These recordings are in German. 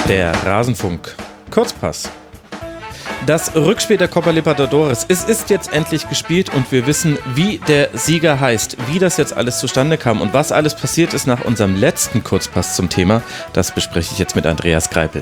Der Rasenfunk. Kurzpass. Das Rückspiel der Copa Libertadores. Es ist jetzt endlich gespielt und wir wissen, wie der Sieger heißt, wie das jetzt alles zustande kam und was alles passiert ist nach unserem letzten Kurzpass zum Thema. Das bespreche ich jetzt mit Andreas Greipel.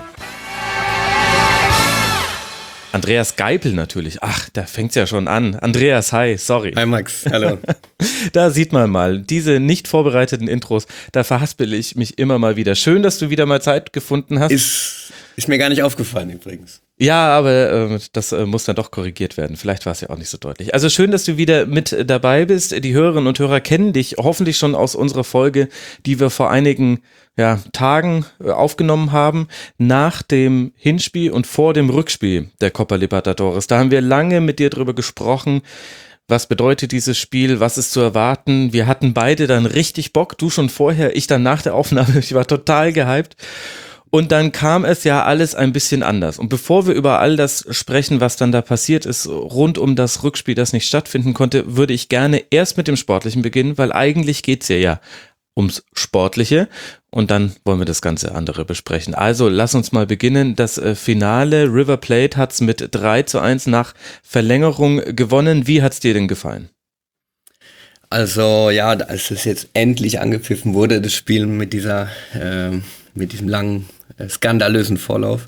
Andreas Geipel natürlich. Ach, da fängt's ja schon an. Andreas, hi, sorry. Hi Max, hallo. Da sieht man mal, diese nicht vorbereiteten Intros, da verhaspel ich mich immer mal wieder. Schön, dass du wieder mal Zeit gefunden hast. Ist mir gar nicht aufgefallen übrigens. Ja, aber das muss dann doch korrigiert werden. Vielleicht war es ja auch nicht so deutlich. Also schön, dass du wieder mit dabei bist. Die Hörerinnen und Hörer kennen dich hoffentlich schon aus unserer Folge, die wir vor einigen Tagen aufgenommen haben, nach dem Hinspiel und vor dem Rückspiel der Copa Libertadores. Da haben wir lange mit dir drüber gesprochen. Was bedeutet dieses Spiel? Was ist zu erwarten? Wir hatten beide dann richtig Bock. Du schon vorher, ich dann nach der Aufnahme. Ich war total gehypt. Und dann kam es ja alles ein bisschen anders. Und bevor wir über all das sprechen, was dann da passiert ist, rund um das Rückspiel, das nicht stattfinden konnte, würde ich gerne erst mit dem Sportlichen beginnen, weil eigentlich geht's ja ums Sportliche. Und dann wollen wir das ganze andere besprechen. Also lass uns mal beginnen. Das Finale, River Plate hat's mit 3:1 nach Verlängerung gewonnen. Wie hat's dir denn gefallen? Also ja, als es jetzt endlich angepfiffen wurde, das Spiel mit diesem langen, skandalösen Vorlauf,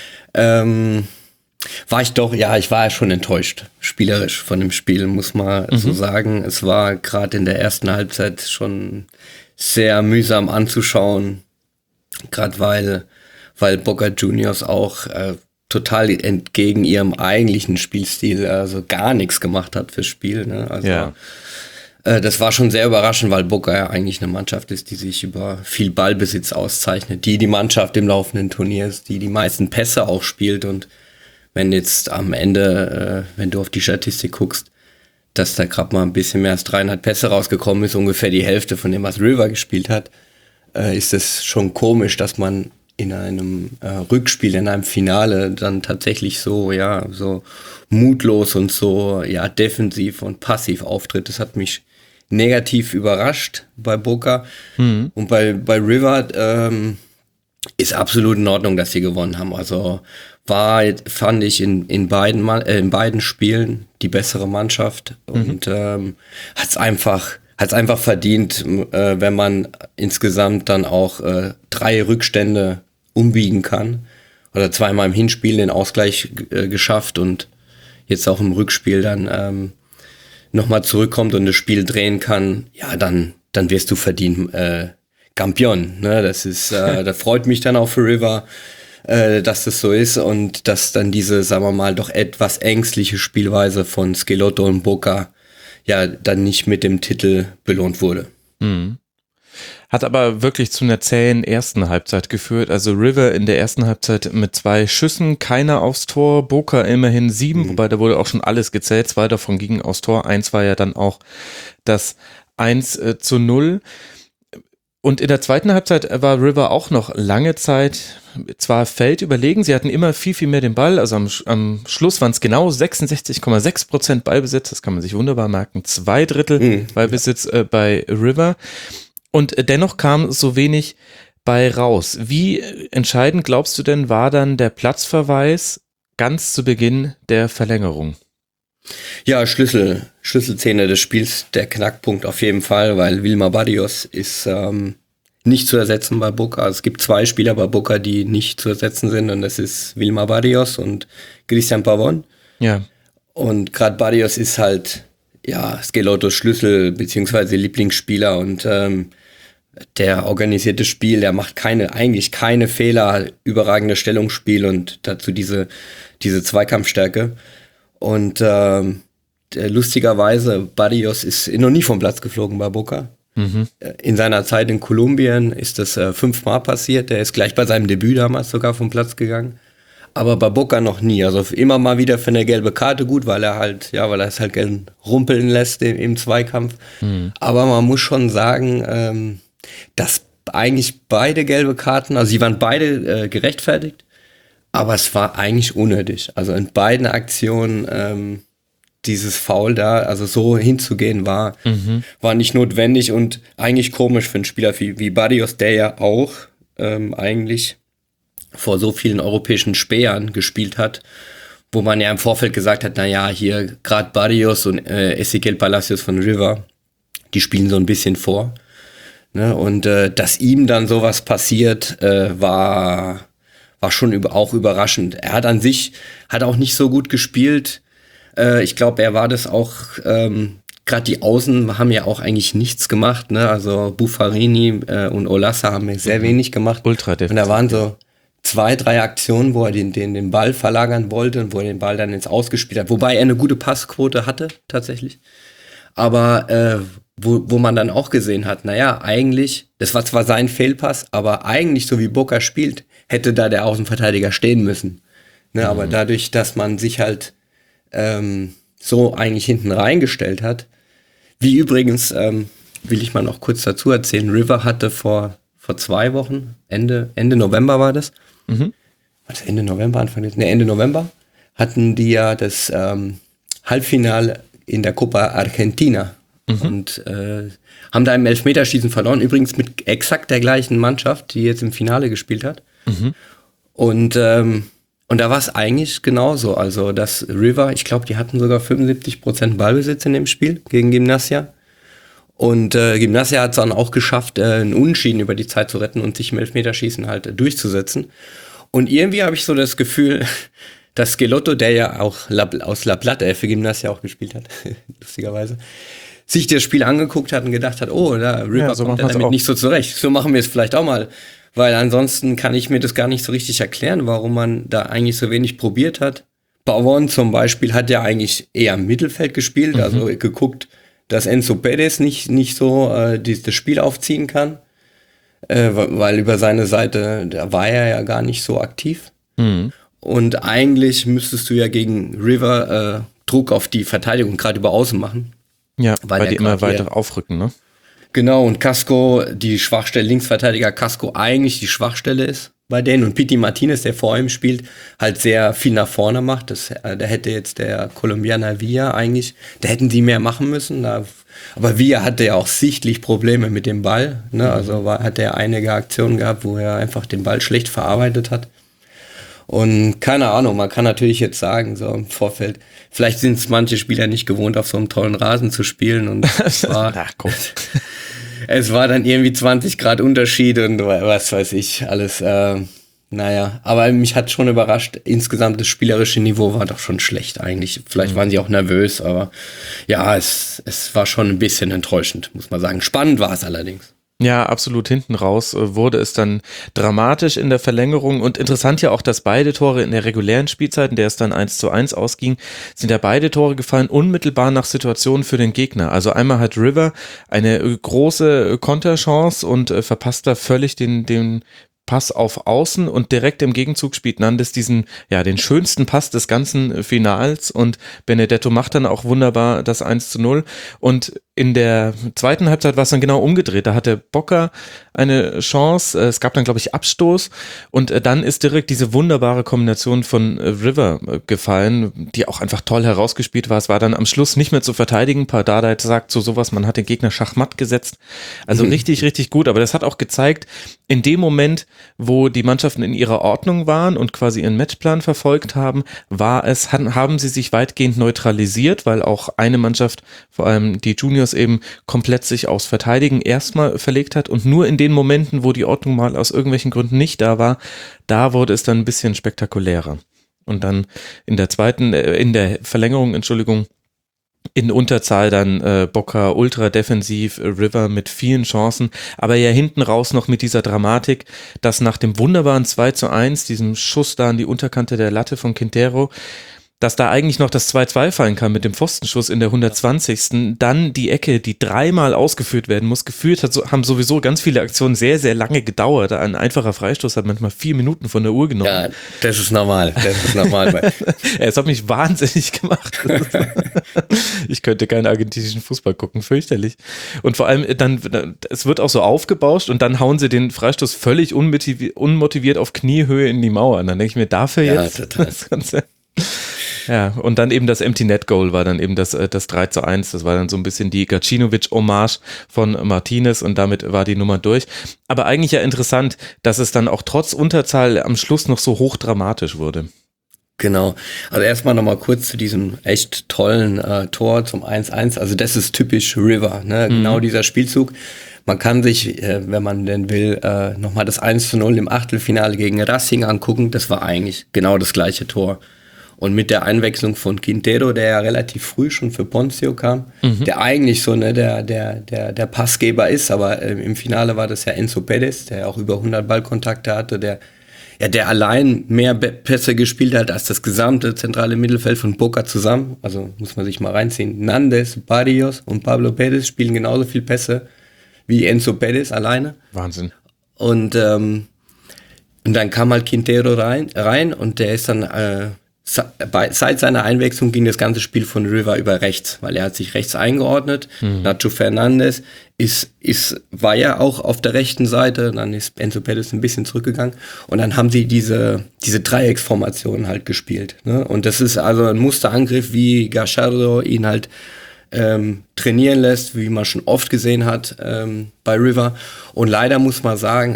war ich war ja schon enttäuscht, spielerisch von dem Spiel, muss man so sagen. Es war gerade in der ersten Halbzeit schon sehr mühsam anzuschauen, gerade weil Boca Juniors auch total entgegen ihrem eigentlichen Spielstil, also gar nichts gemacht hat fürs Spiel, ne? Also ja. Das war schon sehr überraschend, weil Boca ja eigentlich eine Mannschaft ist, die sich über viel Ballbesitz auszeichnet, die Mannschaft im laufenden Turnier ist, die meisten Pässe auch spielt. Und wenn jetzt am Ende, wenn du auf die Statistik guckst, dass da gerade mal ein bisschen mehr als 300 Pässe rausgekommen ist, ungefähr die Hälfte von dem, was River gespielt hat, ist es schon komisch, dass man in einem Rückspiel, in einem Finale dann tatsächlich so mutlos und so defensiv und passiv auftritt. Das hat mich negativ überrascht bei Boca. Und bei River ist absolut in Ordnung, dass sie gewonnen haben. Also fand ich in beiden Spielen die bessere Mannschaft und hat's einfach verdient, wenn man insgesamt dann auch 3 Rückstände umbiegen kann. Oder zweimal im Hinspiel den Ausgleich geschafft und jetzt auch im Rückspiel dann nochmal zurückkommt und das Spiel drehen kann, ja, dann wirst du verdient Campeón. Ne? Das ist, da freut mich dann auch für River, dass das so ist und dass dann diese, sagen wir mal, doch etwas ängstliche Spielweise von Schelotto und Boca ja dann nicht mit dem Titel belohnt wurde. Hat aber wirklich zu einer zähen ersten Halbzeit geführt. Also River in der ersten Halbzeit mit 2 Schüssen, keiner aufs Tor, Boca immerhin 7, wobei da wurde auch schon alles gezählt, 2 davon gingen aufs Tor, 1 war ja dann auch das 1:0. Und in der zweiten Halbzeit war River auch noch lange Zeit zwar feldüberlegen, sie hatten immer viel, viel mehr den Ball, also am Schluss waren es genau 66,6% Ballbesitz, das kann man sich wunderbar merken, 2/3 Ballbesitz bei River. Und dennoch kam so wenig bei raus. Wie entscheidend, glaubst du denn, war dann der Platzverweis ganz zu Beginn der Verlängerung? Ja, Schlüsselszene des Spiels, der Knackpunkt auf jeden Fall, weil Wilmar Barrios ist nicht zu ersetzen bei Boca. Es gibt 2 Spieler bei Boca, die nicht zu ersetzen sind und das ist Wilmar Barrios und Cristian Pavón. Ja. Und gerade Barrios ist halt Schelottos Schlüssel bzw. Lieblingsspieler und der organisierte Spiel, der macht eigentlich keine Fehler, überragende Stellungsspiel und dazu diese Zweikampfstärke. Und lustigerweise, Barrios ist noch nie vom Platz geflogen bei Boca. In seiner Zeit in Kolumbien ist das 5-mal passiert. Der ist gleich bei seinem Debüt damals sogar vom Platz gegangen. Aber bei Boca noch nie. Also immer mal wieder für eine gelbe Karte gut, weil er es halt gern rumpeln lässt im Zweikampf. Aber man muss schon sagen, dass eigentlich beide gelbe Karten, also sie waren beide gerechtfertigt, aber es war eigentlich unnötig. Also in beiden Aktionen dieses Foul da, also so hinzugehen, war nicht notwendig und eigentlich komisch für einen Spieler wie Barrios, der ja auch eigentlich vor so vielen europäischen Spähern gespielt hat, wo man ja im Vorfeld gesagt hat, naja, hier gerade Barrios und Ezequiel Palacios von River, die spielen so ein bisschen vor. Ne? Und dass ihm dann sowas passiert, war schon auch überraschend. Er hat an sich, hat auch nicht so gut gespielt. Ich glaube, er war das auch, gerade die Außen haben ja auch eigentlich nichts gemacht. Ne? Also Buffarini und Olassa haben ja sehr wenig gemacht. Ultra defensiv. Und da waren so 2, 3 Aktionen, wo er den Ball verlagern wollte und wo er den Ball dann ins Ausgespielt hat. Wobei er eine gute Passquote hatte, tatsächlich. Aber wo man dann auch gesehen hat, naja, eigentlich, das war zwar sein Fehlpass, aber eigentlich, so wie Boca spielt, hätte da der Außenverteidiger stehen müssen. Ne, aber dadurch, dass man sich halt so eigentlich hinten reingestellt hat, wie übrigens, will ich mal noch kurz dazu erzählen, River hatte vor 2 Wochen, Ende November war das, war das Ende November, Ende November, hatten die ja das Halbfinale in der Copa Argentina und haben da im Elfmeterschießen verloren, übrigens mit exakt der gleichen Mannschaft, die jetzt im Finale gespielt hat. Und da war es eigentlich genauso, also das River, ich glaube, die hatten sogar 75% Ballbesitz in dem Spiel gegen Gimnasia. Und Gimnasia hat es dann auch geschafft, einen Unentschieden über die Zeit zu retten und sich im Elfmeterschießen halt durchzusetzen. Und irgendwie habe ich so das Gefühl, dass Schelotto, der ja auch aus La Plata für Gimnasia auch gespielt hat, lustigerweise, sich das Spiel angeguckt hat und gedacht hat, oh, da River so kommt damit nicht so zurecht. So machen wir es vielleicht auch mal. Weil ansonsten kann ich mir das gar nicht so richtig erklären, warum man da eigentlich so wenig probiert hat. Pavón zum Beispiel hat ja eigentlich eher im Mittelfeld gespielt, also geguckt, dass Enzo Perez nicht so das Spiel aufziehen kann, weil über seine Seite, da war er ja gar nicht so aktiv. Und eigentlich müsstest du ja gegen River Druck auf die Verteidigung gerade über Außen machen. Ja, weil die immer weiter aufrücken, ne? Genau, und Casco, die Schwachstelle, Linksverteidiger Casco eigentlich die Schwachstelle ist bei denen. Und Pity Martinez, der vor ihm spielt, halt sehr viel nach vorne macht. Da hätte jetzt der Colombianer Villa eigentlich, da hätten die mehr machen müssen. Aber Villa hatte ja auch sichtlich Probleme mit dem Ball. Ne? Also hat er einige Aktionen gehabt, wo er einfach den Ball schlecht verarbeitet hat. Und keine Ahnung, man kann natürlich jetzt sagen, so im Vorfeld, vielleicht sind es manche Spieler nicht gewohnt, auf so einem tollen Rasen zu spielen. Und es war dann irgendwie 20 Grad Unterschied und was weiß ich, alles. Naja, aber mich hat schon überrascht, insgesamt das spielerische Niveau war doch schon schlecht eigentlich. Vielleicht waren sie auch nervös, aber ja, es war schon ein bisschen enttäuschend, muss man sagen. Spannend war es allerdings. Ja, absolut. Hinten raus wurde es dann dramatisch in der Verlängerung und interessant ja auch, dass beide Tore in der regulären Spielzeit, in der es dann 1:1 ausging, sind ja beide Tore gefallen unmittelbar nach Situationen für den Gegner. Also einmal hat River eine große Konterchance und verpasst da völlig den Pass auf Außen und direkt im Gegenzug spielt Nandes den schönsten Pass des ganzen Finals und Benedetto macht dann auch wunderbar das 1:0 und in der zweiten Halbzeit war es dann genau umgedreht, da hatte Boca eine Chance, es gab dann glaube ich Abstoß und dann ist direkt diese wunderbare Kombination von River gefallen, die auch einfach toll herausgespielt war, es war dann am Schluss nicht mehr zu verteidigen, Pardada sagt so sowas, man hat den Gegner schachmatt gesetzt, also richtig, richtig gut, aber das hat auch gezeigt, in dem Moment, wo die Mannschaften in ihrer Ordnung waren und quasi ihren Matchplan verfolgt haben, haben sie sich weitgehend neutralisiert, weil auch eine Mannschaft, vor allem die Juniors eben komplett sich aufs Verteidigen erstmal verlegt hat und nur in den Momenten, wo die Ordnung mal aus irgendwelchen Gründen nicht da war, da wurde es dann ein bisschen spektakulärer. Und dann in der Verlängerung, in Unterzahl dann Boca ultra defensiv, River mit vielen Chancen, aber ja hinten raus noch mit dieser Dramatik, dass nach dem wunderbaren 2:1, diesem Schuss da an die Unterkante der Latte von Quintero, dass da eigentlich noch das 2:2 fallen kann mit dem Pfostenschuss in der 120. Dann die Ecke, die 3-mal ausgeführt werden muss. Geführt haben sowieso ganz viele Aktionen sehr, sehr lange gedauert. Ein einfacher Freistoß hat manchmal 4 Minuten von der Uhr genommen. Ja, das ist normal. Es hat mich wahnsinnig gemacht. Ich könnte keinen argentinischen Fußball gucken, fürchterlich. Und vor allem dann, es wird auch so aufgebauscht und dann hauen sie den Freistoß völlig unmotiviert auf Kniehöhe in die Mauer. Und dann denke ich mir, dafür jetzt? Total. Das Ganze. Ja, und dann eben das Empty Net Goal war dann eben das 3:1. Das war dann so ein bisschen die Gacinovic-Hommage von Martinez und damit war die Nummer durch. Aber eigentlich ja interessant, dass es dann auch trotz Unterzahl am Schluss noch so hochdramatisch wurde. Genau. Also erstmal nochmal kurz zu diesem echt tollen Tor zum 1:1. Also das ist typisch River, ne? Genau dieser Spielzug. Man kann sich, wenn man denn will, nochmal das 1:0 im Achtelfinale gegen Racing angucken. Das war eigentlich genau das gleiche Tor. Und mit der Einwechslung von Quintero, der ja relativ früh schon für Ponzio kam, der eigentlich so der Passgeber ist, aber im Finale war das ja Enzo Perez, der auch über 100 Ballkontakte hatte, der allein mehr Pässe gespielt hat als das gesamte zentrale Mittelfeld von Boca zusammen. Also muss man sich mal reinziehen. Nandes, Barrios und Pablo Perez spielen genauso viel Pässe wie Enzo Perez alleine. Wahnsinn. Und dann kam halt Quintero rein und der ist dann seit seiner Einwechslung ging das ganze Spiel von River über rechts, weil er hat sich rechts eingeordnet. Nacho Fernandes war ja auch auf der rechten Seite, dann ist Enzo Perez ein bisschen zurückgegangen und dann haben sie diese Dreiecksformation halt gespielt. Ne? Und das ist also ein Musterangriff, wie Gallardo ihn halt trainieren lässt, wie man schon oft gesehen hat bei River. Und leider muss man sagen,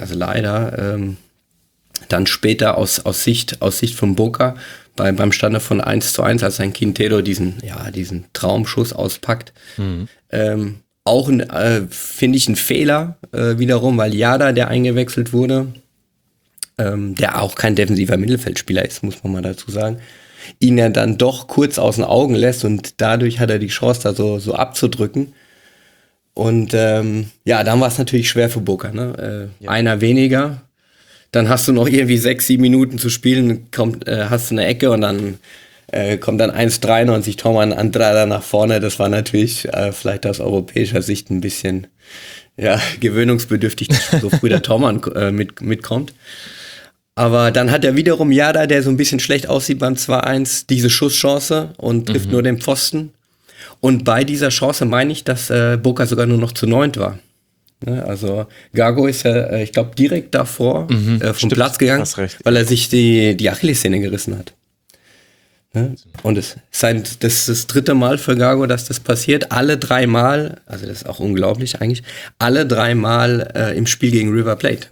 dann später aus Sicht von Boca, beim Stande von 1:1, als ein Quintero diesen Traumschuss auspackt. Auch finde ich ein Fehler wiederum, weil Jada, der eingewechselt wurde, der auch kein defensiver Mittelfeldspieler ist, muss man mal dazu sagen, ihn ja dann doch kurz aus den Augen lässt und dadurch hat er die Chance, da so abzudrücken. Und dann war es natürlich schwer für Boca, ne? Einer weniger. Dann hast du noch irgendwie 6-7 Minuten zu spielen, hast du eine Ecke und dann kommt dann 1:93 Tormann Andrada nach vorne. Das war natürlich vielleicht aus europäischer Sicht ein bisschen gewöhnungsbedürftig, dass so früh der Tormann mitkommt. Aber dann hat er wiederum Jada, der so ein bisschen schlecht aussieht beim 2:1, diese Schusschance und trifft nur den Pfosten. Und bei dieser Chance meine ich, dass Boca sogar nur noch zu 9 war. Also Gago ist ja, ich glaube, direkt davor vom Platz gegangen, weil er sich die Achillessehne gerissen hat. Und das ist das 3. Mal für Gago, dass das passiert. Alle 3 Mal, also das ist auch unglaublich eigentlich, alle 3 Mal im Spiel gegen River Plate.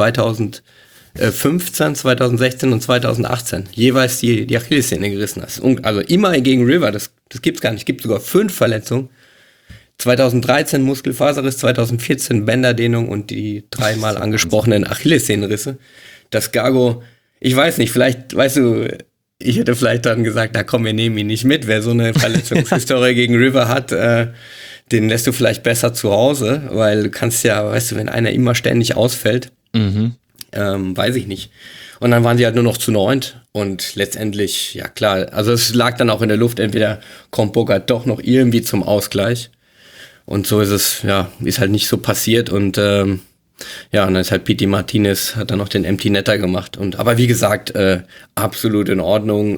2015, 2016 und 2018 jeweils die Achillessehne gerissen hat. Also immer gegen River, das gibt's gar nicht. Es gibt sogar 5 Verletzungen. 2013 Muskelfaserriss, 2014 Bänderdehnung und die 3 Mal angesprochenen Achillessehnenrisse. Das Gago, ich weiß nicht, vielleicht, weißt du, ich hätte vielleicht dann gesagt, na komm, wir nehmen ihn nicht mit. Wer so eine Verletzungshistorie gegen River hat, den lässt du vielleicht besser zu Hause, weil du kannst ja, weißt du, wenn einer immer ständig ausfällt, weiß ich nicht. Und dann waren sie halt nur noch zu 9 und letztendlich, ja klar, also es lag dann auch in der Luft, entweder kommt Boca doch noch irgendwie zum Ausgleich. Und so ist es, ist halt nicht so passiert und und dann ist halt Pity Martinez, hat dann noch den Empty Netter gemacht. Aber wie gesagt, absolut in Ordnung.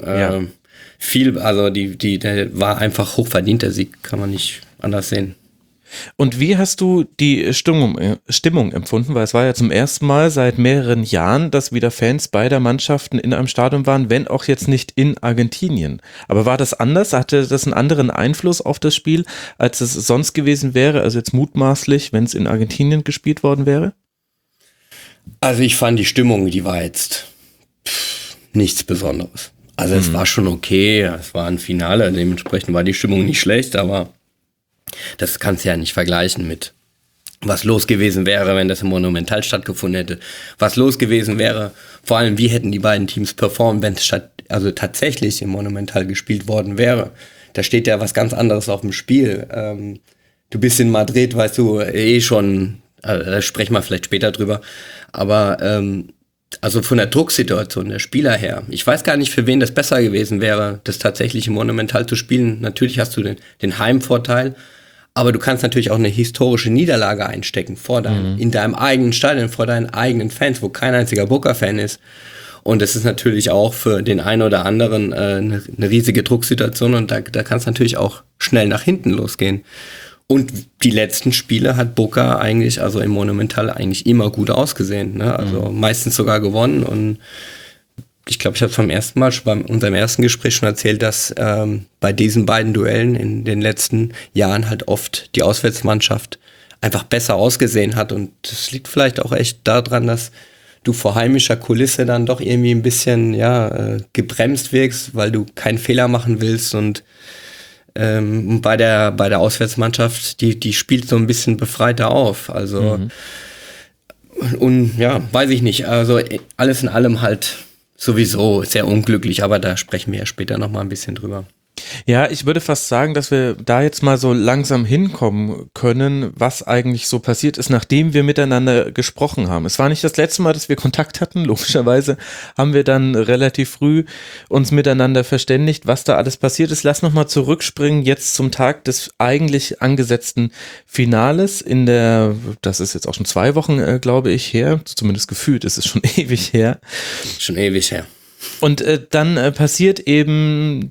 Der war einfach hochverdient, der Sieg, kann man nicht anders sehen. Und wie hast du die Stimmung empfunden? Weil es war ja zum ersten Mal seit mehreren Jahren, dass wieder Fans beider Mannschaften in einem Stadion waren, wenn auch jetzt nicht in Argentinien. Aber war das anders? Hatte das einen anderen Einfluss auf das Spiel, als es sonst gewesen wäre? Also jetzt mutmaßlich, wenn es in Argentinien gespielt worden wäre? Also ich fand die Stimmung, die war jetzt nichts Besonderes. Also es war schon okay, es war ein Finale, dementsprechend war die Stimmung nicht schlecht, aber das kannst du ja nicht vergleichen mit was los gewesen wäre, wenn das im Monumental stattgefunden hätte. Was los gewesen wäre, vor allem wie hätten die beiden Teams performt, wenn es tatsächlich im Monumental gespielt worden wäre. Da steht ja was ganz anderes auf dem Spiel. Du bist in Madrid, weißt du, schon, da sprechen wir vielleicht später drüber, aber also von der Drucksituation der Spieler her, ich weiß gar nicht, für wen das besser gewesen wäre, das tatsächlich im Monumental zu spielen. Natürlich hast du den Heimvorteil, aber du kannst natürlich auch eine historische Niederlage einstecken in deinem eigenen Stadion, vor deinen eigenen Fans, wo kein einziger Boca-Fan ist. Und das ist natürlich auch für den einen oder anderen eine riesige Drucksituation und da kann es natürlich auch schnell nach hinten losgehen. Und die letzten Spiele hat Boca eigentlich, also im Monumental, eigentlich immer gut ausgesehen. Ne? Also meistens sogar gewonnen und ich glaube, ich habe es beim ersten Mal, schon bei unserem ersten Gespräch schon erzählt, dass bei diesen beiden Duellen in den letzten Jahren halt oft die Auswärtsmannschaft einfach besser ausgesehen hat. Und das liegt vielleicht auch echt daran, dass du vor heimischer Kulisse dann doch irgendwie ein bisschen gebremst wirkst, weil du keinen Fehler machen willst. Und bei der Auswärtsmannschaft, die spielt so ein bisschen befreiter auf. Also und ja, weiß ich nicht. Also alles in allem halt sowieso sehr unglücklich, aber da sprechen wir ja später nochmal ein bisschen drüber. Ja, ich würde fast sagen, dass wir da jetzt mal so langsam hinkommen können, was eigentlich so passiert ist, nachdem wir miteinander gesprochen haben. Es war nicht das letzte Mal, dass wir Kontakt hatten. Logischerweise haben wir dann relativ früh uns miteinander verständigt, was da alles passiert ist. Lass nochmal zurückspringen jetzt zum Tag des eigentlich angesetzten Finales das ist jetzt auch schon 2 Wochen, glaube ich, her. Zumindest gefühlt ist es schon ewig her. Schon ewig her. Und dann passiert eben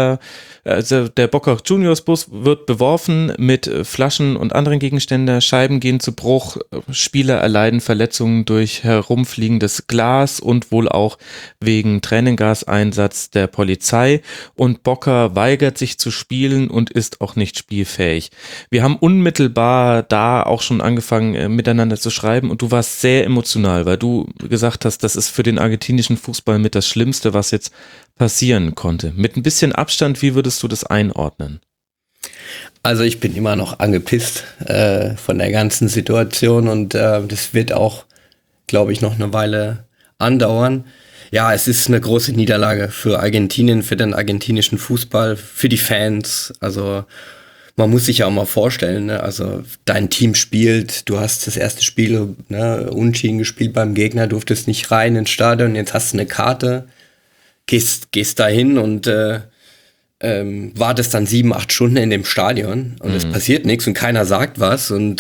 der Boca Juniors Bus wird beworfen mit Flaschen und anderen Gegenständen, Scheiben gehen zu Bruch, Spieler erleiden Verletzungen durch herumfliegendes Glas und wohl auch wegen Tränengaseinsatz der Polizei, und Boca weigert sich zu spielen und ist auch nicht spielfähig. Wir haben unmittelbar da auch schon angefangen miteinander zu schreiben, und du warst sehr emotional, weil du gesagt hast, das ist für den argentinischen Fußball mit das Schlimmste, was jetzt passieren konnte. Mit ein bisschen Abstand, wie würdest du das einordnen? Also ich bin immer noch angepisst von der ganzen Situation, und das wird auch, glaube ich, noch eine Weile andauern. Ja, es ist eine große Niederlage für Argentinien, für den argentinischen Fußball, für die Fans. Also man muss sich ja auch mal vorstellen, ne? Also dein Team spielt, du hast das erste Spiel unentschieden gespielt beim Gegner, durftest nicht rein ins Stadion, jetzt hast du eine Karte, gehst da hin und wartest dann 7-8 Stunden in dem Stadion und es passiert nichts und keiner sagt was, und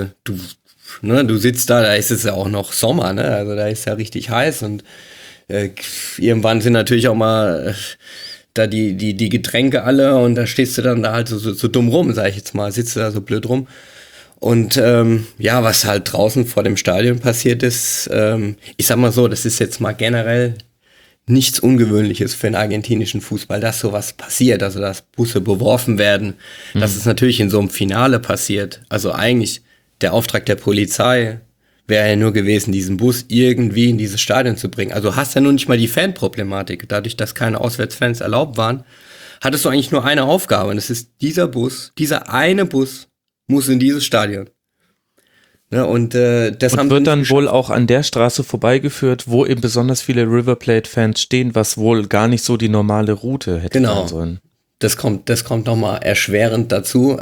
du sitzt da ist es ja auch noch Sommer, ne? Also da ist ja richtig heiß, und irgendwann sind natürlich auch mal da die Getränke alle, und da stehst du dann da halt so dumm rum, sag ich jetzt mal, sitzt du da so blöd rum. Und was halt draußen vor dem Stadion passiert ist, ich sag mal so, das ist jetzt mal generell nichts Ungewöhnliches für den argentinischen Fußball, dass sowas passiert, also dass Busse beworfen werden, dass es natürlich in so einem Finale passiert. Also eigentlich der Auftrag der Polizei wäre ja nur gewesen, diesen Bus irgendwie in dieses Stadion zu bringen. Also hast ja nur nicht mal die Fanproblematik. Dadurch, dass keine Auswärtsfans erlaubt waren, hattest du eigentlich nur eine Aufgabe, und das ist dieser eine Bus muss in dieses Stadion. Ne, und das und wird dann wohl auch an der Straße vorbeigeführt, wo eben besonders viele River Plate-Fans stehen, was wohl gar nicht so die normale Route hätte sein sollen. Das kommt nochmal erschwerend dazu.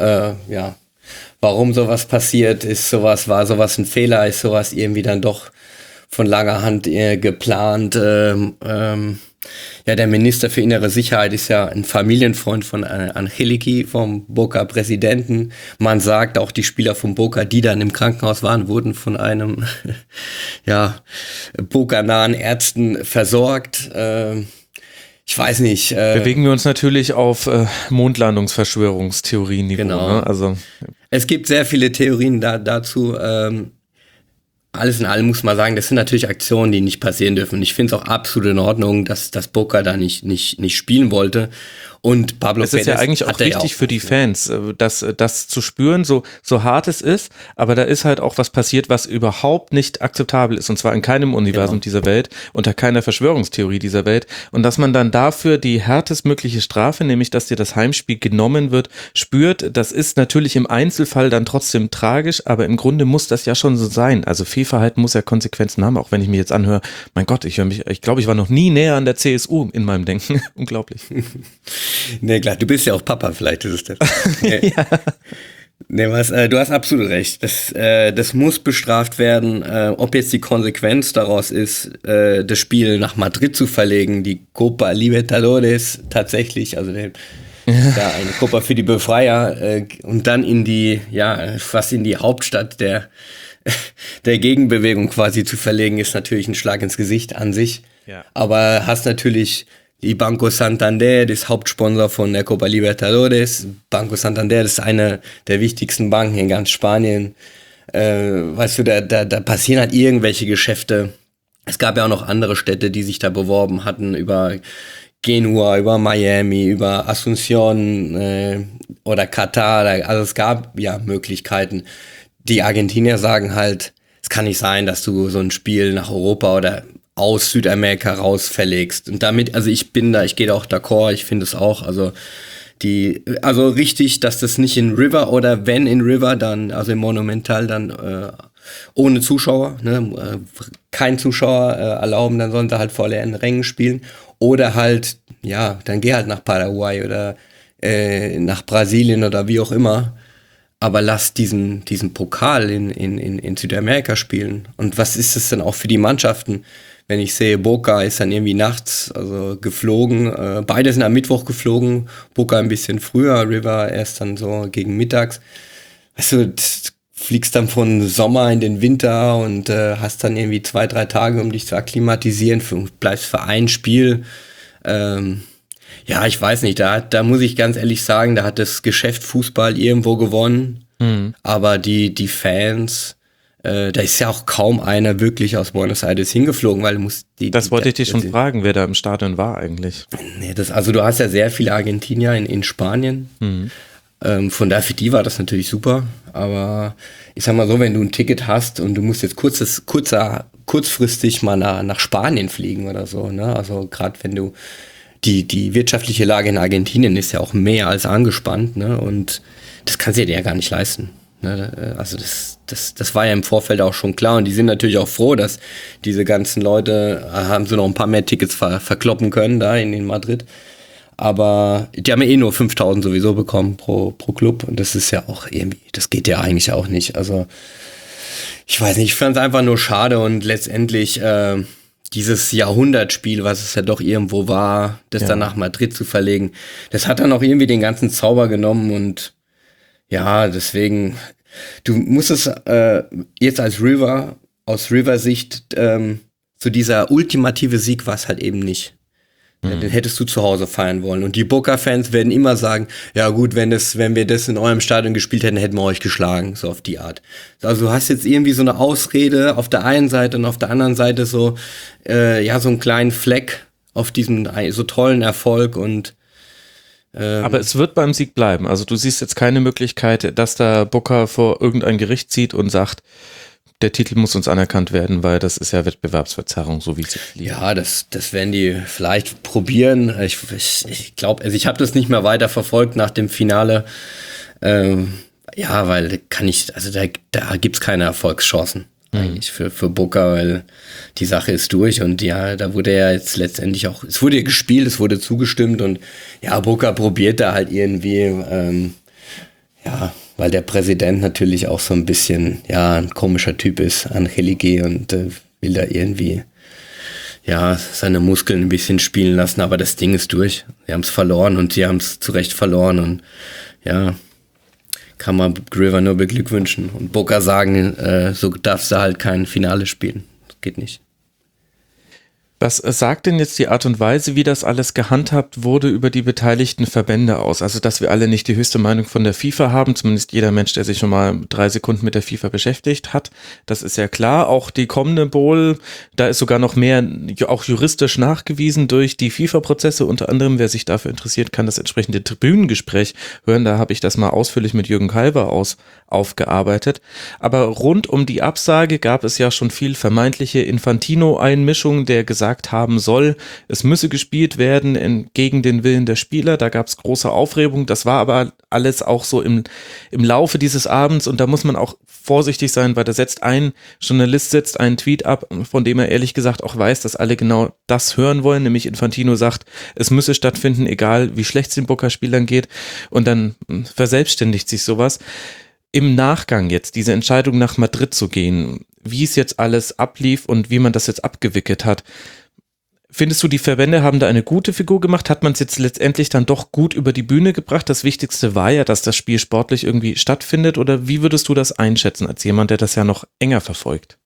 Warum sowas passiert, war sowas ein Fehler, ist sowas irgendwie dann doch von langer Hand geplant. Der Minister für innere Sicherheit ist ja ein Familienfreund von Angeliki, vom Boca-Präsidenten. Man sagt, auch die Spieler von Boca, die dann im Krankenhaus waren, wurden von einem Boca-nahen Ärzten versorgt. Ich weiß nicht. Bewegen wir uns natürlich auf Mondlandungsverschwörungstheorien-Niveau. Genau. Ne? Also es gibt sehr viele Theorien dazu. Alles in allem muss man sagen, das sind natürlich Aktionen, die nicht passieren dürfen. Und ich finde es auch absolut in Ordnung, dass Boca da nicht spielen wollte. Und Pablo Pérez, es ist ja eigentlich auch wichtig für die Fans, das zu spüren, so hart es ist, aber da ist halt auch was passiert, was überhaupt nicht akzeptabel ist, und zwar in keinem Universum dieser Welt, unter keiner Verschwörungstheorie dieser Welt, und dass man dann dafür die härtestmögliche Strafe, nämlich dass dir das Heimspiel genommen wird, spürt. Das ist natürlich im Einzelfall dann trotzdem tragisch, aber im Grunde muss das ja schon so sein. Also Fehlverhalten muss ja Konsequenzen haben, auch wenn ich mir jetzt anhöre, mein Gott, ich glaube, ich war noch nie näher an der CSU in meinem Denken. Unglaublich. Nee, klar, du bist ja auch Papa, vielleicht ist es das. Nee, Ja. Du hast absolut recht. Das muss bestraft werden. Ob jetzt die Konsequenz daraus ist, das Spiel nach Madrid zu verlegen, die Copa Libertadores tatsächlich, also eine Copa für die Befreier, und dann fast in die Hauptstadt der Gegenbewegung quasi zu verlegen, ist natürlich ein Schlag ins Gesicht an sich. Ja. Aber hast natürlich die Banco Santander, das Hauptsponsor von der Copa Libertadores. Banco Santander, das ist eine der wichtigsten Banken in ganz Spanien. Da passieren halt irgendwelche Geschäfte. Es gab ja auch noch andere Städte, die sich da beworben hatten, über Genua, über Miami, über Asunción oder Katar. Also es gab ja Möglichkeiten. Die Argentinier sagen halt, es kann nicht sein, dass du so ein Spiel nach Europa oder aus Südamerika raus verlegst. Und damit, also ich gehe da auch d'accord, ich finde es auch, also richtig, dass das nicht in River oder wenn in River, dann, also im Monumental, dann ohne Zuschauer, ne, kein Zuschauer erlauben, dann sollen sie halt vor leeren Rängen spielen. Oder halt, ja, dann geh halt nach Paraguay oder nach Brasilien oder wie auch immer. Aber lass diesen Pokal in Südamerika spielen. Und was ist es denn auch für die Mannschaften? Wenn ich sehe, Boca ist dann irgendwie nachts geflogen. Beide sind am Mittwoch geflogen. Boca ein bisschen früher, River erst dann so gegen mittags. Weißt du, fliegst dann von Sommer in den Winter und hast dann irgendwie 2-3 Tage, um dich zu akklimatisieren. Bleibst für ein Spiel. Ja, ich weiß nicht. Da muss ich ganz ehrlich sagen, da hat das Geschäft Fußball irgendwo gewonnen. Aber die Fans... da ist ja auch kaum einer wirklich aus Buenos Aires hingeflogen, weil das wollte ich dich schon fragen, wer da im Stadion war eigentlich. Nee, also du hast ja sehr viele Argentinier in Spanien. Von daher für die war das natürlich super. Aber ich sag mal so, wenn du ein Ticket hast und du musst jetzt kurzfristig mal nach Spanien fliegen oder so, ne? Also gerade wenn du die wirtschaftliche Lage in Argentinien ist ja auch mehr als angespannt, ne? Und das kannst du dir ja gar nicht leisten. Also das war ja im Vorfeld auch schon klar und die sind natürlich auch froh, dass diese ganzen Leute, haben sie noch ein paar mehr Tickets verkloppen können da in Madrid, aber die haben ja nur 5.000 sowieso bekommen pro Club und das ist ja auch irgendwie, das geht ja eigentlich auch nicht, also ich weiß nicht, ich fand es einfach nur schade und letztendlich dieses Jahrhundertspiel, was es ja doch irgendwo war, das dann nach Madrid zu verlegen, das hat dann auch irgendwie den ganzen Zauber genommen und ja, deswegen, du musst es jetzt aus River-Sicht, so dieser ultimative Sieg war es halt eben nicht. Den hättest du zu Hause feiern wollen. Und die Boca-Fans werden immer sagen, ja gut, wenn wir das in eurem Stadion gespielt hätten, hätten wir euch geschlagen, so auf die Art. Also du hast jetzt irgendwie so eine Ausrede auf der einen Seite und auf der anderen Seite so, so einen kleinen Fleck auf diesem so tollen Erfolg und aber es wird beim Sieg bleiben. Also du siehst jetzt keine Möglichkeit, dass da Boca vor irgendein Gericht zieht und sagt, der Titel muss uns anerkannt werden, weil das ist ja Wettbewerbsverzerrung, so wie es jetzt liegt. Ja, das werden die vielleicht probieren. Ich glaube, also ich habe das nicht mehr weiter verfolgt nach dem Finale. Ja, weil da gibt's keine Erfolgschancen eigentlich für Boca, weil die Sache ist durch und ja, da wurde ja jetzt letztendlich auch, es wurde gespielt, es wurde zugestimmt und ja, Boca probiert da halt irgendwie, ja, weil der Präsident natürlich auch so ein bisschen, ja, ein komischer Typ ist, Angelique, und will da irgendwie, ja, seine Muskeln ein bisschen spielen lassen, aber das Ding ist durch. Sie haben es verloren und sie haben es zu Recht verloren und ja, kann man River nur beglückwünschen und Boca sagen, so darfst du halt kein Finale spielen. Das geht nicht. Was sagt denn jetzt die Art und Weise, wie das alles gehandhabt wurde, über die beteiligten Verbände aus? Also, dass wir alle nicht die höchste Meinung von der FIFA haben, zumindest jeder Mensch, der sich schon mal 3 Sekunden mit der FIFA beschäftigt hat, das ist ja klar. Auch die kommende Bowl, da ist sogar noch mehr, auch juristisch nachgewiesen durch die FIFA-Prozesse. Unter anderem, wer sich dafür interessiert, kann das entsprechende Tribünengespräch hören. Da habe ich das mal ausführlich mit Jürgen Kalver aufgearbeitet. Aber rund um die Absage gab es ja schon viel vermeintliche Infantino-Einmischung, der gesagt haben soll, es müsse gespielt werden gegen den Willen der Spieler. Da gab es große Aufregung. Das war aber alles auch so im Laufe dieses Abends und da muss man auch vorsichtig sein, weil da ein Journalist setzt einen Tweet ab, von dem er ehrlich gesagt auch weiß, dass alle genau das hören wollen, nämlich Infantino sagt, es müsse stattfinden, egal wie schlecht es den Boca-Spielern geht, und dann verselbstständigt sich sowas. Im Nachgang jetzt, diese Entscheidung nach Madrid zu gehen, wie es jetzt alles ablief und wie man das jetzt abgewickelt hat, findest du, die Verbände haben da eine gute Figur gemacht? Hat man es jetzt letztendlich dann doch gut über die Bühne gebracht? Das Wichtigste war ja, dass das Spiel sportlich irgendwie stattfindet, oder wie würdest du das einschätzen als jemand, der das ja noch enger verfolgt?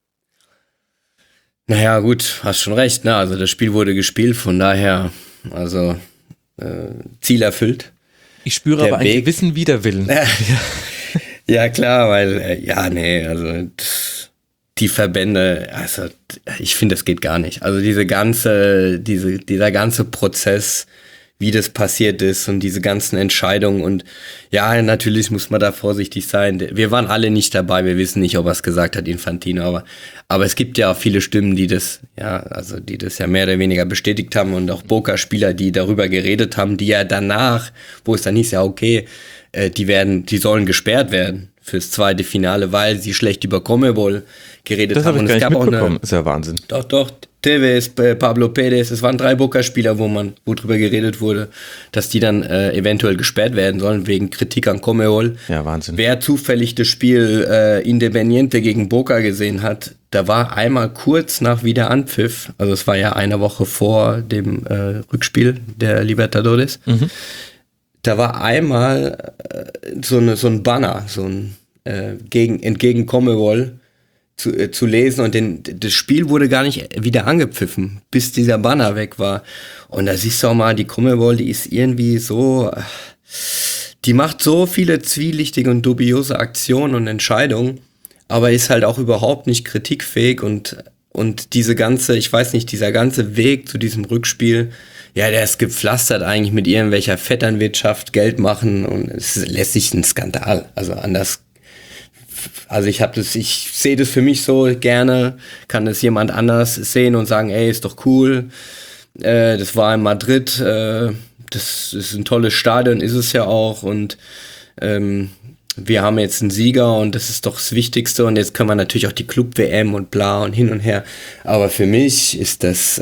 Naja, gut, hast schon recht, ne? Also das Spiel wurde gespielt, von daher, also Ziel erfüllt. Ich spüre aber einen gewissen Widerwillen. Ja, klar, weil, also die Verbände, also ich finde, das geht gar nicht. Also dieser ganze Prozess, wie das passiert ist und diese ganzen Entscheidungen und ja, natürlich muss man da vorsichtig sein. Wir waren alle nicht dabei, wir wissen nicht, ob er es gesagt hat, Infantino, aber es gibt ja auch viele Stimmen, die das ja mehr oder weniger bestätigt haben und auch Boca-Spieler, die darüber geredet haben, die ja danach, wo es dann hieß, ja okay, die sollen gesperrt werden fürs zweite Finale, weil sie schlecht über CONMEBOL geredet haben. Das habe ich und gar es nicht gab mitbekommen. auch ist ja Wahnsinn. Doch, Tevez, Pablo Perez, es waren 3 Boca-Spieler, wo drüber geredet wurde, dass die dann eventuell gesperrt werden sollen, wegen Kritik an CONMEBOL. Ja, Wahnsinn. Wer zufällig das Spiel Independiente gegen Boca gesehen hat, da war einmal kurz nach Wiederanpfiff, also es war ja eine Woche vor dem Rückspiel der Libertadores, da war einmal so ein Banner, entgegen CONMEBOL zu lesen und das Spiel wurde gar nicht wieder angepfiffen, bis dieser Banner weg war. Und da siehst du auch mal, die CONMEBOL, die ist irgendwie so, die macht so viele zwielichtige und dubiose Aktionen und Entscheidungen, aber ist halt auch überhaupt nicht kritikfähig und dieser ganze Weg zu diesem Rückspiel, ja, der ist gepflastert eigentlich mit irgendwelcher Vetternwirtschaft, Geld machen und es lässt sich ein Skandal. Ich sehe das für mich so gerne, kann das jemand anders sehen und sagen, ey, ist doch cool, das war in Madrid, das ist ein tolles Stadion, ist es ja auch und wir haben jetzt einen Sieger und das ist doch das Wichtigste und jetzt können wir natürlich auch die Club-WM und bla und hin und her, aber für mich ist das,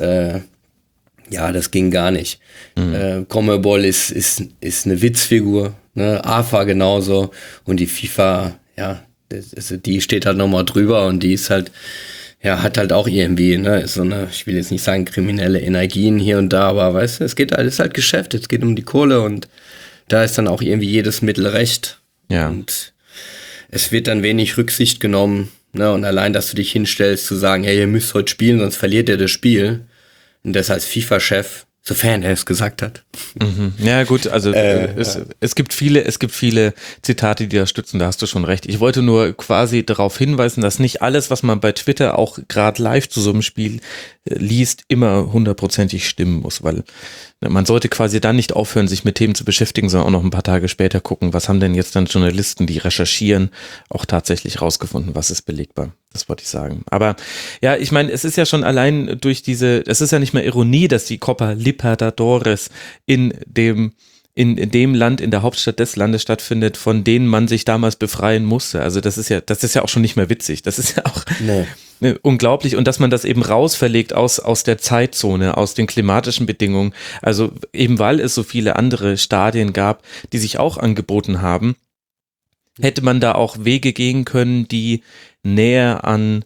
das ging gar nicht. CONMEBOL ist eine Witzfigur, ne? AFA genauso und die FIFA, ja, die steht halt nochmal drüber und die ist halt, ja, hat halt auch irgendwie, ne, so eine, ich will jetzt nicht sagen kriminelle Energien hier und da, aber weißt du, es ist halt Geschäft, es geht um die Kohle und da ist dann auch irgendwie jedes Mittel recht. Ja. Und es wird dann wenig Rücksicht genommen, ne, und allein, dass du dich hinstellst, zu sagen, hey, ihr müsst heute spielen, sonst verliert ihr das Spiel. Und das als FIFA-Chef, sofern er es gesagt hat. Ja gut, also es gibt viele Zitate, die das stützen, da hast du schon recht. Ich wollte nur quasi darauf hinweisen, dass nicht alles, was man bei Twitter auch gerade live zu so einem Spiel liest, immer hundertprozentig stimmen muss, weil man sollte quasi dann nicht aufhören, sich mit Themen zu beschäftigen, sondern auch noch ein paar Tage später gucken, was haben denn jetzt dann Journalisten, die recherchieren, auch tatsächlich rausgefunden, was ist belegbar. Das wollte ich sagen. Aber ja, ich meine, es ist ja schon allein durch es ist ja nicht mehr Ironie, dass die Copa Libertadores in dem Land, in der Hauptstadt des Landes stattfindet, von denen man sich damals befreien musste. Also das ist ja auch schon nicht mehr witzig. Das ist ja auch unglaublich. Und dass man das eben rausverlegt aus der Zeitzone, aus den klimatischen Bedingungen. Also eben weil es so viele andere Stadien gab, die sich auch angeboten haben, hätte man da auch Wege gehen können, die näher an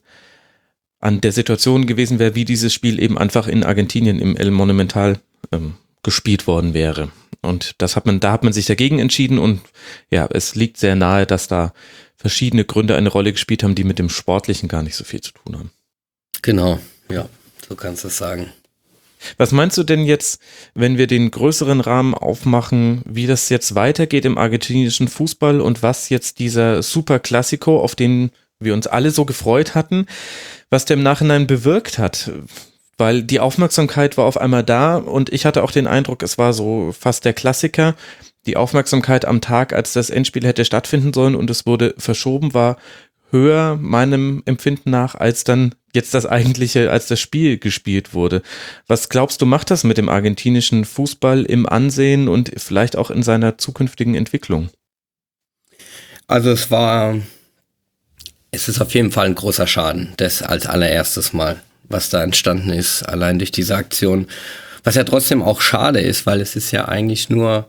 der Situation gewesen wäre, wie dieses Spiel eben einfach in Argentinien im El Monumental gespielt worden wäre. Und da hat man sich dagegen entschieden und ja, es liegt sehr nahe, dass da verschiedene Gründe eine Rolle gespielt haben, die mit dem Sportlichen gar nicht so viel zu tun haben. Genau, ja, so kannst du es sagen. Was meinst du denn jetzt, wenn wir den größeren Rahmen aufmachen, wie das jetzt weitergeht im argentinischen Fußball und was jetzt dieser Super Clásico, auf den wir uns alle so gefreut hatten, was der im Nachhinein bewirkt hat? Weil die Aufmerksamkeit war auf einmal da und ich hatte auch den Eindruck, es war so fast der Klassiker. Die Aufmerksamkeit am Tag, als das Endspiel hätte stattfinden sollen und es wurde verschoben, war höher meinem Empfinden nach, als dann jetzt als das Spiel gespielt wurde. Was glaubst du, macht das mit dem argentinischen Fußball im Ansehen und vielleicht auch in seiner zukünftigen Entwicklung? Also es ist auf jeden Fall ein großer Schaden, das als allererstes Mal, was da entstanden ist, allein durch diese Aktion. Was ja trotzdem auch schade ist, weil es ist ja eigentlich nur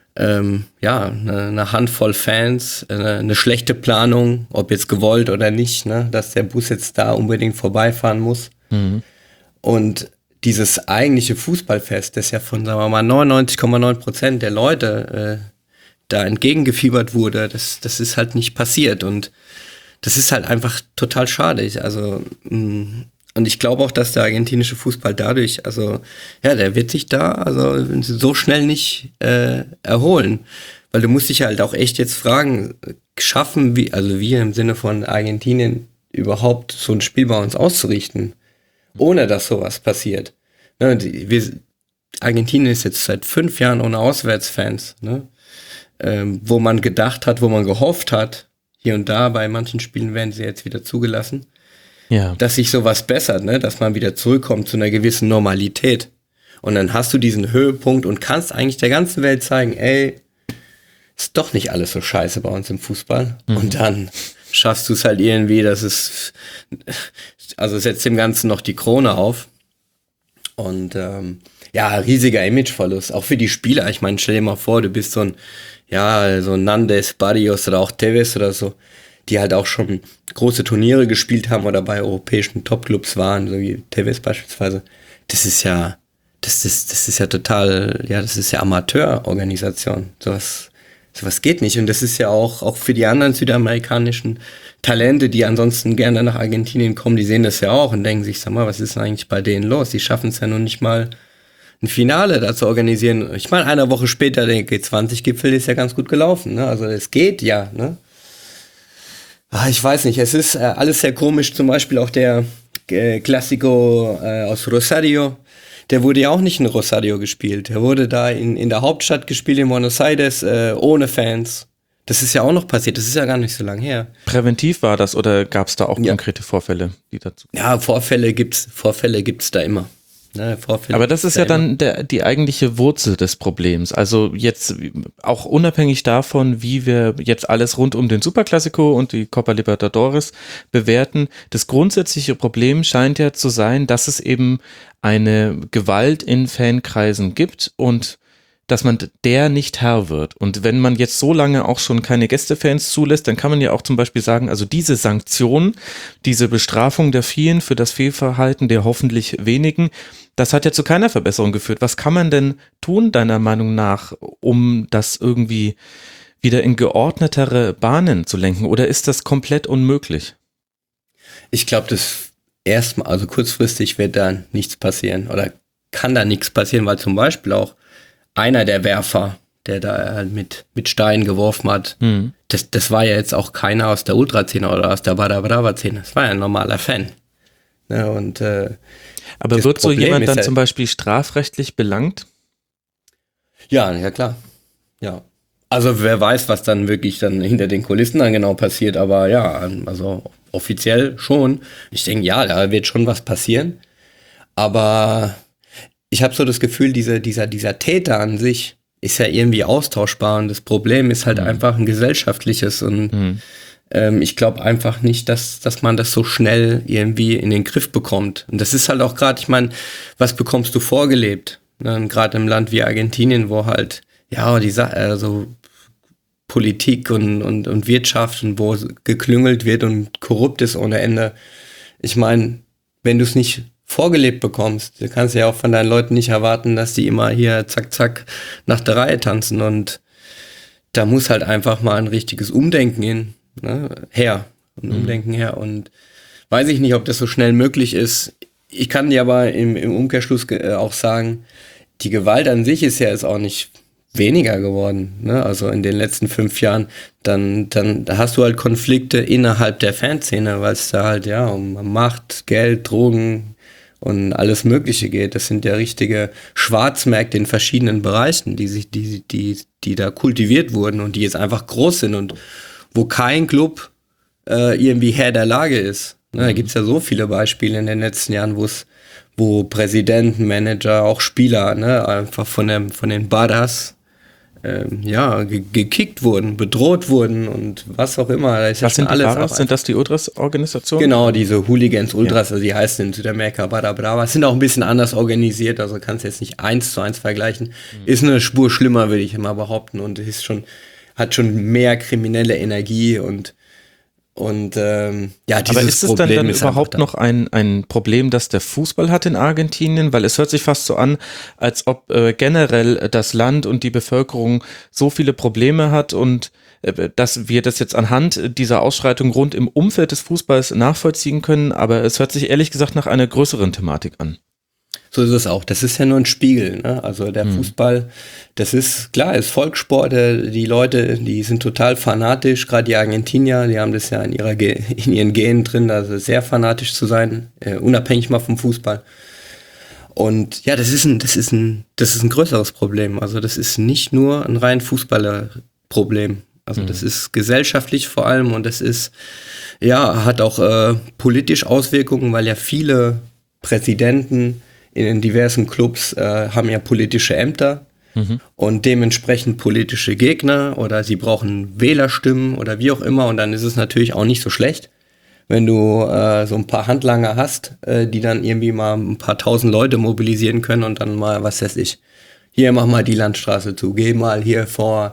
eine Handvoll Fans, eine schlechte Planung, ob jetzt gewollt oder nicht, ne, dass der Bus jetzt da unbedingt vorbeifahren muss. Mhm. Und dieses eigentliche Fußballfest, das ja von, sagen wir mal, 99,9% der Leute da entgegengefiebert wurde, das ist halt nicht passiert. Und das ist halt einfach total schade. Also, und ich glaube auch, dass der argentinische Fußball dadurch, also, ja, der wird sich da so schnell nicht erholen. Weil du musst dich halt auch echt jetzt fragen, wir im Sinne von Argentinien, überhaupt so ein Spiel bei uns auszurichten, ohne dass sowas passiert. Ne, Argentinien ist jetzt seit 5 Jahren ohne Auswärtsfans, ne? Wo man gedacht hat, wo man gehofft hat, hier und da bei manchen Spielen werden sie jetzt wieder zugelassen, dass sich sowas bessert, ne? Dass man wieder zurückkommt zu einer gewissen Normalität. Und dann hast du diesen Höhepunkt und kannst eigentlich der ganzen Welt zeigen, ey, ist doch nicht alles so scheiße bei uns im Fußball. Und dann schaffst du es halt irgendwie, also setzt dem Ganzen noch die Krone auf. Und riesiger Imageverlust, auch für die Spieler. Ich meine, stell dir mal vor, du bist so ein Nandes, Barrios oder auch Tevez oder so, die halt auch schon große Turniere gespielt haben oder bei europäischen Topclubs waren, so wie Tevez beispielsweise. Das ist ja total, das ist ja Amateurorganisation. Sowas geht nicht. Und das ist ja auch für die anderen südamerikanischen Talente, die ansonsten gerne nach Argentinien kommen, die sehen das ja auch und denken sich, sag mal, was ist denn eigentlich bei denen los? Die schaffen es ja noch nicht mal, ein Finale da zu organisieren. Ich meine, eine Woche später, der G20-Gipfel ist ja ganz gut gelaufen, ne? Also es geht ja, ne? Ich weiß nicht, es ist alles sehr komisch. Zum Beispiel auch der Clásico aus Rosario, der wurde ja auch nicht in Rosario gespielt. Der wurde da in der Hauptstadt gespielt, in Buenos Aires, ohne Fans. Das ist ja auch noch passiert, das ist ja gar nicht so lange her. Präventiv war das oder gab es da auch konkrete Vorfälle, die dazu? Ja, Vorfälle gibt's da immer. Ne, aber das ist ja dann die eigentliche Wurzel des Problems. Also jetzt auch unabhängig davon, wie wir jetzt alles rund um den Superclásico und die Copa Libertadores bewerten, das grundsätzliche Problem scheint ja zu sein, dass es eben eine Gewalt in Fankreisen gibt und dass man der nicht Herr wird. Und wenn man jetzt so lange auch schon keine Gästefans zulässt, dann kann man ja auch zum Beispiel sagen, also diese Sanktion, diese Bestrafung der vielen für das Fehlverhalten der hoffentlich wenigen, das hat ja zu keiner Verbesserung geführt. Was kann man denn tun, deiner Meinung nach, um das irgendwie wieder in geordnetere Bahnen zu lenken? Oder ist das komplett unmöglich? Ich glaube, das erstmal, also kurzfristig wird da nichts passieren oder kann da nichts passieren, weil zum Beispiel auch einer der Werfer, der da halt mit Steinen geworfen hat, das war ja jetzt auch keiner aus der Ultra-Szene oder aus der Bada Brava-Szene. Das war ja ein normaler Fan. Ja, und aber wird so jemand dann zum Beispiel strafrechtlich belangt? Ja, klar. Ja. Also wer weiß, was dann wirklich dann hinter den Kulissen dann genau passiert, aber ja, also offiziell schon. Ich denke, ja, da wird schon was passieren. Aber ich habe so das Gefühl, dieser Täter an sich ist ja irgendwie austauschbar und das Problem ist halt einfach ein gesellschaftliches und ich glaube einfach nicht, dass man das so schnell irgendwie in den Griff bekommt. Und das ist halt auch gerade, ich meine, was bekommst du vorgelebt? Ne? Gerade im Land wie Argentinien, wo halt, so Politik und Wirtschaft und wo geklüngelt wird und korrupt ist ohne Ende. Ich meine, wenn du es nicht vorgelebt bekommst, du kannst ja auch von deinen Leuten nicht erwarten, dass die immer hier zack, zack nach der Reihe tanzen und da muss halt einfach mal ein richtiges Umdenken her und weiß ich nicht, ob das so schnell möglich ist. Ich kann dir aber im Umkehrschluss auch sagen, die Gewalt an sich ist ja jetzt auch nicht weniger geworden, ne? Also in den letzten 5 Jahren, dann hast du halt Konflikte innerhalb der Fanszene, weil es da halt um Macht, Geld, Drogen und alles Mögliche geht. Das sind ja richtige Schwarzmärkte in verschiedenen Bereichen, die da kultiviert wurden und die jetzt einfach groß sind und wo kein Club irgendwie Herr der Lage ist. Ne, da gibt's ja so viele Beispiele in den letzten Jahren, wo Präsidenten, Manager, auch Spieler, ne, einfach von den Barras gekickt wurden, bedroht wurden und was auch immer. Da ist was sind die Barras? Sind das die Ultras-Organisationen? Genau, diese Hooligans, Ultras, also die heißen in Südamerika Bada Brava, sind auch ein bisschen anders organisiert, also kannst jetzt nicht 1:1 vergleichen. Ist eine Spur schlimmer, würde ich immer behaupten, und hat schon mehr kriminelle Energie und dieses aber ist es Problem dann überhaupt noch ein Problem, das der Fußball hat in Argentinien? Weil es hört sich fast so an, als ob generell das Land und die Bevölkerung so viele Probleme hat und dass wir das jetzt anhand dieser Ausschreitung rund im Umfeld des Fußballs nachvollziehen können. Aber es hört sich ehrlich gesagt nach einer größeren Thematik an. So ist es auch. Das ist ja nur ein Spiegel, ne? Also der Fußball, das ist, klar, ist Volkssport. Die Leute, die sind total fanatisch, gerade die Argentinier, die haben das ja in ihren Genen drin, also sehr fanatisch zu sein, unabhängig mal vom Fußball. Und ja, das ist ein größeres Problem. Also das ist nicht nur ein rein Fußballerproblem. Also das ist gesellschaftlich vor allem und das ist, ja, hat auch politisch Auswirkungen, weil ja viele Präsidenten in den diversen Clubs haben ja politische Ämter und dementsprechend politische Gegner oder sie brauchen Wählerstimmen oder wie auch immer und dann ist es natürlich auch nicht so schlecht, wenn du so ein paar Handlanger hast, die dann irgendwie mal ein paar tausend Leute mobilisieren können und dann mal, was weiß ich, hier mach mal die Landstraße zu, geh mal hier vor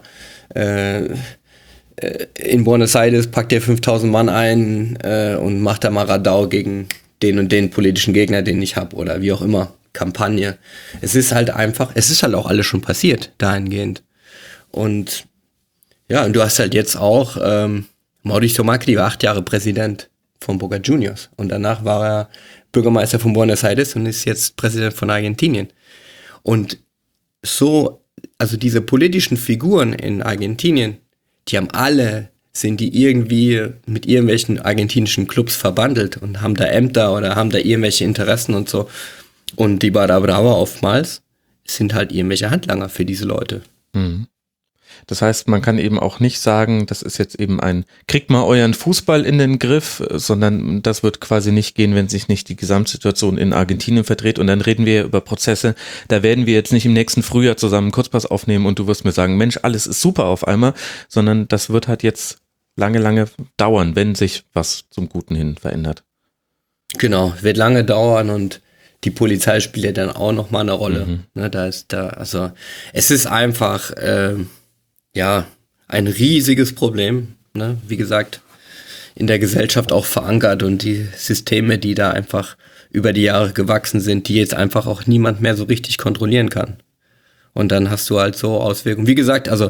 in Buenos Aires, packt dir 5000 Mann ein und macht da mal Radau gegen den und den politischen Gegner, den ich habe oder wie auch immer, Kampagne. Es ist halt auch alles schon passiert, dahingehend. Und ja, und du hast halt jetzt auch Mauricio Macri war 8 Jahre Präsident von Boca Juniors und danach war er Bürgermeister von Buenos Aires und ist jetzt Präsident von Argentinien. Und so, also diese politischen Figuren in Argentinien, sind die irgendwie mit irgendwelchen argentinischen Clubs verbandelt und haben da Ämter oder haben da irgendwelche Interessen und so. Und die Barra Brava oftmals sind halt irgendwelche Handlanger für diese Leute. Das heißt, man kann eben auch nicht sagen, das ist jetzt eben kriegt mal euren Fußball in den Griff, sondern das wird quasi nicht gehen, wenn sich nicht die Gesamtsituation in Argentinien verdreht. Und dann reden wir über Prozesse, da werden wir jetzt nicht im nächsten Frühjahr zusammen einen Kurzpass aufnehmen und du wirst mir sagen, Mensch, alles ist super auf einmal, sondern das wird halt jetzt lange dauern, wenn sich was zum Guten hin verändert. Genau, wird lange dauern und die Polizei spielt ja dann auch nochmal eine Rolle. Ne, also es ist einfach ein riesiges Problem, ne? Wie gesagt, in der Gesellschaft auch verankert und die Systeme, die da einfach über die Jahre gewachsen sind, die jetzt einfach auch niemand mehr so richtig kontrollieren kann. Und dann hast du halt so Auswirkungen. Wie gesagt, also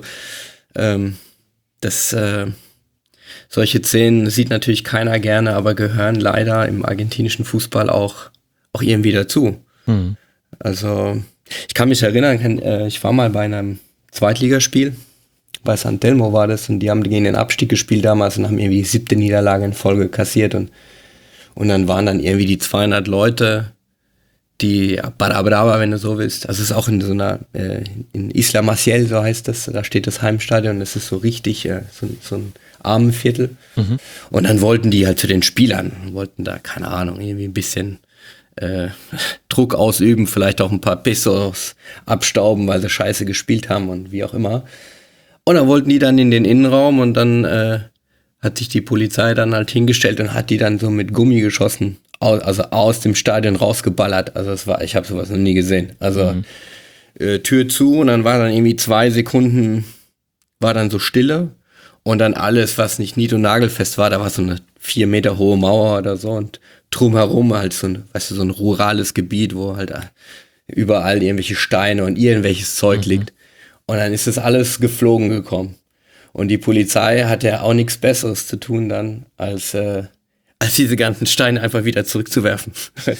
solche Szenen sieht natürlich keiner gerne, aber gehören leider im argentinischen Fußball auch irgendwie dazu. Also ich kann mich erinnern, ich war mal bei einem Zweitligaspiel, bei San Telmo war das und die haben gegen den Abstieg gespielt damals und haben irgendwie 7. Niederlage in Folge kassiert und dann waren dann irgendwie die 200 Leute, die Barra Brava, wenn du so willst, also es ist auch in so einer, in Isla Maciel, so heißt das, da steht das Heimstadion, das ist so richtig, so ein Armenviertel und dann wollten die halt zu den Spielern, wollten da, keine Ahnung, irgendwie ein bisschen Druck ausüben, vielleicht auch ein paar Pesos abstauben, weil sie scheiße gespielt haben und wie auch immer. Und dann wollten die dann in den Innenraum und dann hat sich die Polizei dann halt hingestellt und hat die dann so mit Gummigeschossen aus dem Stadion rausgeballert. Also ich habe sowas noch nie gesehen. Also Tür zu und dann war dann irgendwie 2 Sekunden war dann so Stille und dann alles, was nicht nied- und nagelfest war, da war so eine 4 Meter hohe Mauer oder so und drumherum halt so ein rurales Gebiet, wo halt überall irgendwelche Steine und irgendwelches Zeug liegt. Und dann ist das alles geflogen gekommen. Und die Polizei hat ja auch nichts Besseres zu tun dann, als diese ganzen Steine einfach wieder zurückzuwerfen.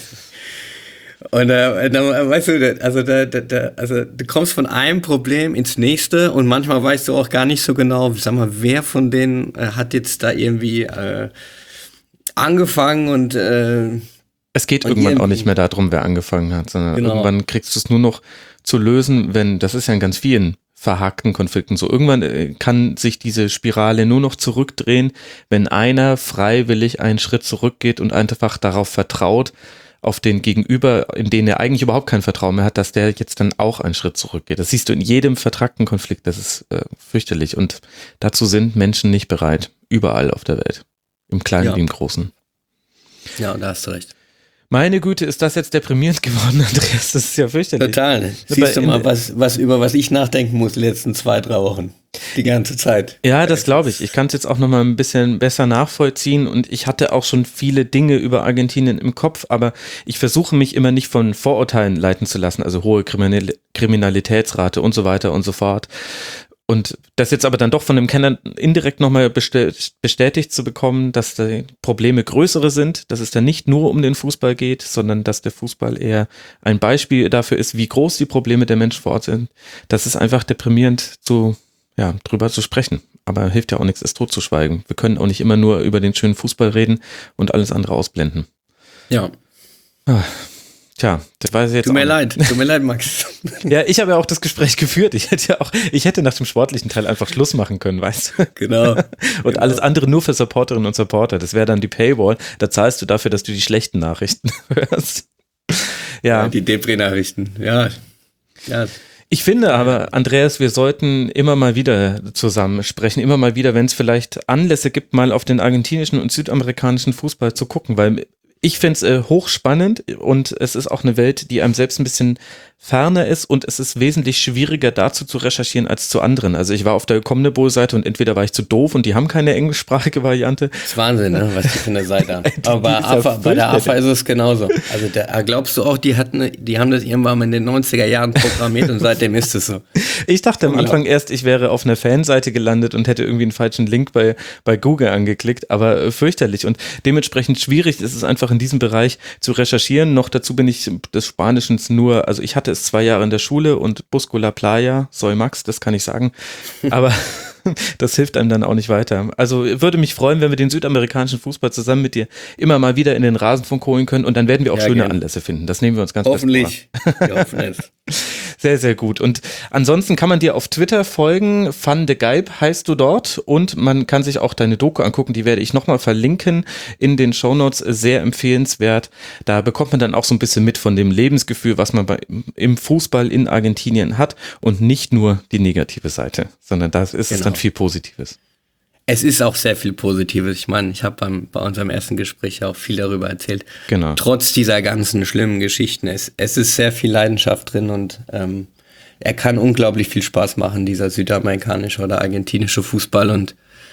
Und dann, weißt du, also du kommst von einem Problem ins nächste und manchmal weißt du auch gar nicht so genau, sag mal, wer von denen hat jetzt da irgendwie angefangen und es geht irgendwann auch nicht mehr darum, wer angefangen hat, sondern irgendwann kriegst du es nur noch zu lösen, das ist ja in ganz vielen verhackten Konflikten so. Irgendwann kann sich diese Spirale nur noch zurückdrehen, wenn einer freiwillig einen Schritt zurückgeht und einfach darauf vertraut, auf den Gegenüber, in den er eigentlich überhaupt kein Vertrauen mehr hat, dass der jetzt dann auch einen Schritt zurückgeht. Das siehst du in jedem vertrackten Konflikt, das ist fürchterlich und dazu sind Menschen nicht bereit, überall auf der Welt, im Kleinen wie im Großen. Ja, da hast du recht. Meine Güte, ist das jetzt deprimierend geworden, Andreas? Das ist ja fürchterlich. Total. Siehst du mal, über was ich nachdenken muss die letzten 2-3 Wochen. Die ganze Zeit. Ja, das glaube ich. Ich kann es jetzt auch noch mal ein bisschen besser nachvollziehen und ich hatte auch schon viele Dinge über Argentinien im Kopf, aber ich versuche mich immer nicht von Vorurteilen leiten zu lassen, also hohe Kriminalitätsrate und so weiter und so fort. Und das jetzt aber dann doch von dem Kenner indirekt nochmal bestätigt zu bekommen, dass die Probleme größere sind, dass es dann nicht nur um den Fußball geht, sondern dass der Fußball eher ein Beispiel dafür ist, wie groß die Probleme der Menschen vor Ort sind. Das ist einfach deprimierend drüber zu sprechen. Aber hilft ja auch nichts, es totzuschweigen. Wir können auch nicht immer nur über den schönen Fußball reden und alles andere ausblenden. Ja. Tja, das weiß ich jetzt. Tut mir leid, Max. Ja, ich habe ja auch das Gespräch geführt. Ich hätte nach dem sportlichen Teil einfach Schluss machen können, weißt du? Genau. Und alles andere nur für Supporterinnen und Supporter. Das wäre dann die Paywall. Da zahlst du dafür, dass du die schlechten Nachrichten hörst. Ja. Die Depri-Nachrichten, ja. Ich finde aber, Andreas, wir sollten immer mal wieder zusammen sprechen, immer mal wieder, wenn es vielleicht Anlässe gibt, mal auf den argentinischen und südamerikanischen Fußball zu gucken, weil ich finde es hochspannend und es ist auch eine Welt, die einem selbst ein bisschen ferner ist und es ist wesentlich schwieriger dazu zu recherchieren als zu anderen. Also ich war auf der Comnebol-Seite und entweder war ich zu doof und die haben keine englischsprachige Variante. Das ist Wahnsinn, ne, was die von der Seite haben. Aber bei der AFA ist es genauso. Also glaubst du auch, die haben das irgendwann mal in den 90er Jahren programmiert und seitdem ist es so. Ich dachte am Anfang erst, ich wäre auf einer Fanseite gelandet und hätte irgendwie einen falschen Link bei Google angeklickt, aber fürchterlich und dementsprechend schwierig ist es einfach in diesem Bereich zu recherchieren. Noch dazu bin ich des Spanischen also ich hatte es 2 Jahre in der Schule und Busco la Playa, soy Max, das kann ich sagen, aber das hilft einem dann auch nicht weiter. Also würde mich freuen, wenn wir den südamerikanischen Fußball zusammen mit dir immer mal wieder in den Rasenfunk holen können und dann werden wir auch schöne Anlässe finden. Das nehmen wir uns ganz hoffentlich. Wir hoffen es. Sehr, sehr gut. Und ansonsten kann man dir auf Twitter folgen. Van de Geib heißt du dort und man kann sich auch deine Doku angucken. Die werde ich nochmal verlinken in den Shownotes. Sehr empfehlenswert. Da bekommt man dann auch so ein bisschen mit von dem Lebensgefühl, was man im Fußball in Argentinien hat und nicht nur die negative Seite, sondern da ist es dann viel Positives. Es ist auch sehr viel Positives. Ich meine, ich habe bei unserem ersten Gespräch auch viel darüber erzählt. Genau. Trotz dieser ganzen schlimmen Geschichten, es ist sehr viel Leidenschaft drin und er kann unglaublich viel Spaß machen, dieser südamerikanische oder argentinische Fußball. Und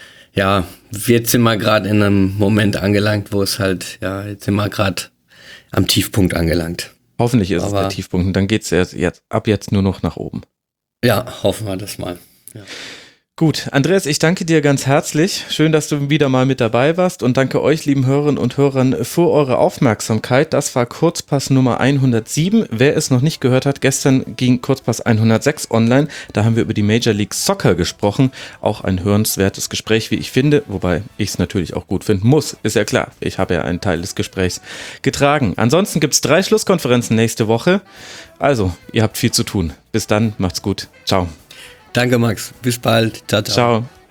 ja, jetzt sind wir gerade in einem Moment angelangt, wo es halt, jetzt sind wir gerade am Tiefpunkt angelangt. Hoffentlich ist es der Tiefpunkt und dann geht es ab jetzt nur noch nach oben. Ja, hoffen wir das mal. Ja. Gut, Andreas, ich danke dir ganz herzlich. Schön, dass du wieder mal mit dabei warst und danke euch, lieben Hörerinnen und Hörern, für eure Aufmerksamkeit. Das war Kurzpass Nummer 107. Wer es noch nicht gehört hat, gestern ging Kurzpass 106 online. Da haben wir über die Major League Soccer gesprochen. Auch ein hörenswertes Gespräch, wie ich finde, wobei ich es natürlich auch gut finden muss. Ist ja klar, ich habe ja einen Teil des Gesprächs getragen. Ansonsten gibt es 3 Schlusskonferenzen nächste Woche. Also, ihr habt viel zu tun. Bis dann, macht's gut. Ciao. Danke, Max. Bis bald. Ciao, ciao. Ciao.